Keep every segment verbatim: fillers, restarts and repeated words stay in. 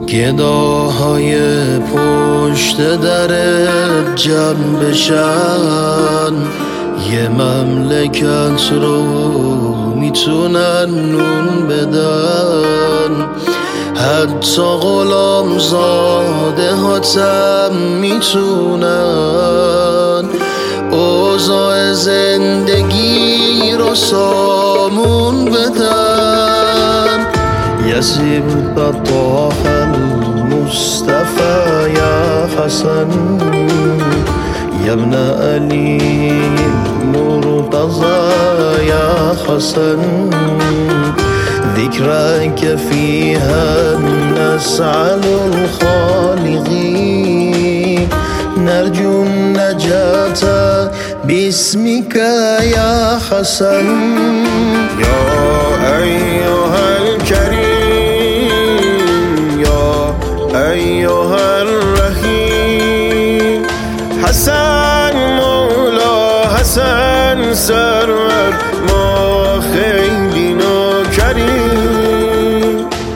گداهای پشت درت جمع بشن، یه مملکت رو میتونن نون بدن. حتی غلام زاده هاتم میتونن اوضاع زندگی رو سامون بدن. یسیب طه المصطفى یا حسن یا ابن علی مرتضى یا حسن، ذكرك فيها نسعد الخالقين، نرجو النجاة باسمك يا حسن. يا أيها الكريم يا أيها الرحيم، حسن مولا حسن سرور ما خیلی نوکریم.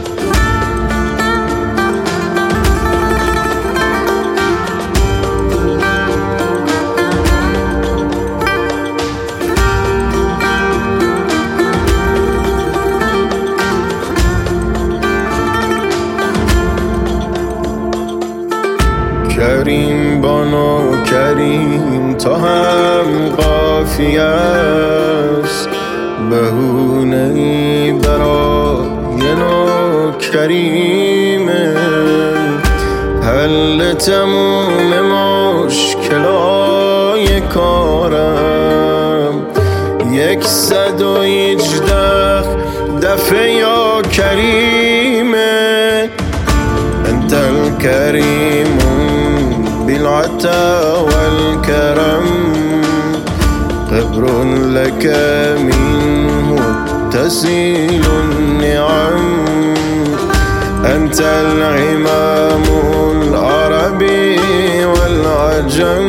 کریم بانو کریم تا هم قافیه است، بهونه‌ای برای نوکریمه. حل تموم مشکلای کارم یک صد و هجده دفعه یا کریمه. انت الكريم بالعطا والكرم، قبر لك منه تسيل النعم. أنت العمام العربي والعجم،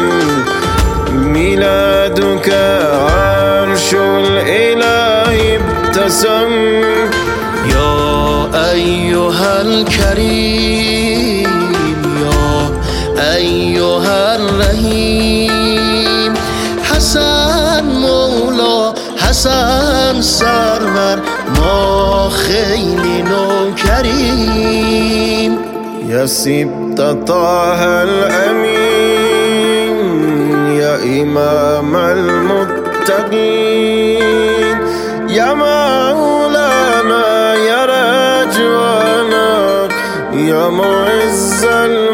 ميلادك عرش الإله ابتسم. يا أيها الكريم يا أيها الرحيم، حسن مولا حسن سرور ما خیلی نوکریم. يا سبط طه الأمين يا إمام المتقين، يا مولانا يا رجوانا يا معز